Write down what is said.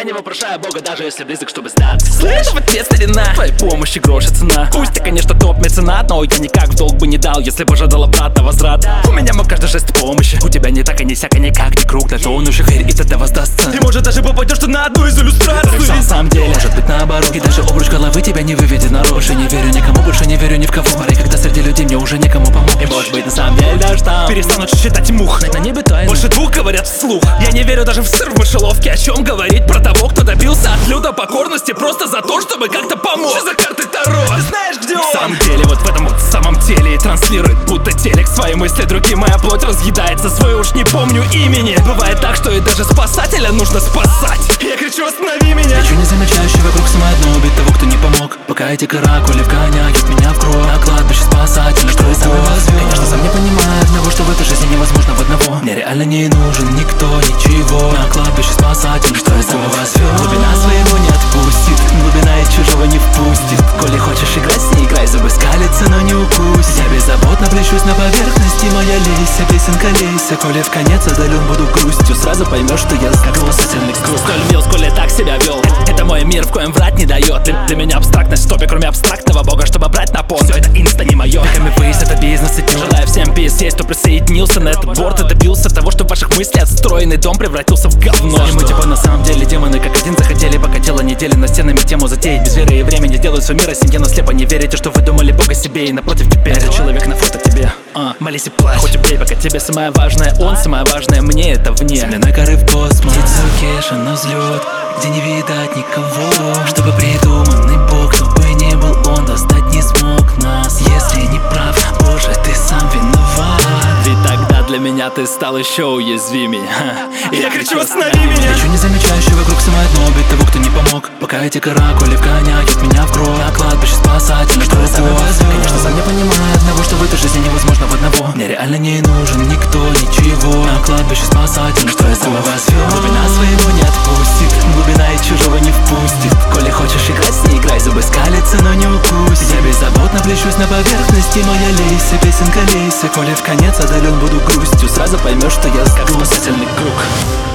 не вопрошаю Бога, даже если близок, чтобы сдаться. Слышь, в ответ старина, твоей помощи грош и цена. Пусть ты, конечно, топ-меценат, но я никак в долг бы не дал, если бы ждал обратно возврат. У меня мог каждый жест помощи, у тебя не так и не сяк, никак не круг. Для тонущих и ТТ воздастся. Ты, может, даже попадешь ты на одну из иллюстраций. На самом деле, может быть наоборот. И даже обруч головы тебя не выведет наружу. Больше не верю никому, больше не верю ни в кого. Смотри, когда среди людей мне уже некому помочь. И может быть на самом деле даже там перестанут считать мух. На небе тайны больше двух говорят вслух. Я не верю даже в сыр в мышеловке. О чем говорить про того, кто добился от лютой покорности просто за то, чтобы как-то помочь. Что за карты Таро? Ты знаешь, где он? На самом деле, вот в этом вот самом теле и транслирует будто телек свои мысли другим. Моя плоть разъедается, свой уж не помню имени. Бывает так, что и даже спасателя нужно спасать. Я кричу, останови меня. Кричу, не замечающий вокруг самое дно, убить того, кто не помог. Пока эти каракули в конях, ед меня в кровь. На кладбище спасатель, что я самый возвел. Конечно, сам не понимаю одного, что в этой жизни невозможно в одного. Мне реально не нужен никто, ничего. На кладбище спасатель, что я самый возвел. Глубина своего не отпустит, глубина и чужого не впустит. Коли хочешь играть с ней, играй, зубы скалится, но не укусит. Я беззаботно плещусь на поверхности, моя лейся, песенка лейся. Коли в конец отдален буду грустью, сразу поймешь, что я как спасательный круг. Сколь мил, сколь я так себя вел. Это мой мир, в коем врать не дает. Для меня абстрактность в топе, кроме абстрактного бога, чтобы брать на пон. Все это инста не мое. Веками выезд, это бизнес и дню. Желаю всем пиз, есть, кто присоединился на этот борт и добился того, что в ваших мыслях отстроенный дом превратился в говно. И мы типа на самом деле демоны как один захотели, пока тело недели на стенами тему затеять. Без веры и времени делают свой мир, а семье, но слепо не верите, что вы думали Бога себе. И напротив теперь этот человек на фото тебе. Молись и плачь, хоть убей, пока тебе самое важное он, самое важное мне это вне. Земляной коры в космос, птица Кеша на взлет, где не видать никого. Чтобы придуманный Бог, кто бы ни был он, достать не смог нас. Если не прав, Боже, ты сам виноват. Ведь тогда для меня ты стал еще уязвимее. Я кричу, останови меня. Кричу, не замечающий вокруг самое дно, убить того, кто не помог. Пока эти каракули в конях, ед меня в кровь. На кладбище спасатель, что я самый возвел. Конечно, сам не понимаю одного, что в этой жизни невозможно в одного. Мне реально не нужен никто, ничего. На кладбище спасатель, что я самый возвел. Глубина своего не отпустит, глубина и чужого не впустит. Коли хочешь играть с ней, играй, зубы скалится, но не укусит. Я беззаботно плещусь на поверхности, моя лейся, песенка лейся. Коли в конец отдален буду грустью, сразу поймешь, что я как спасательный круг.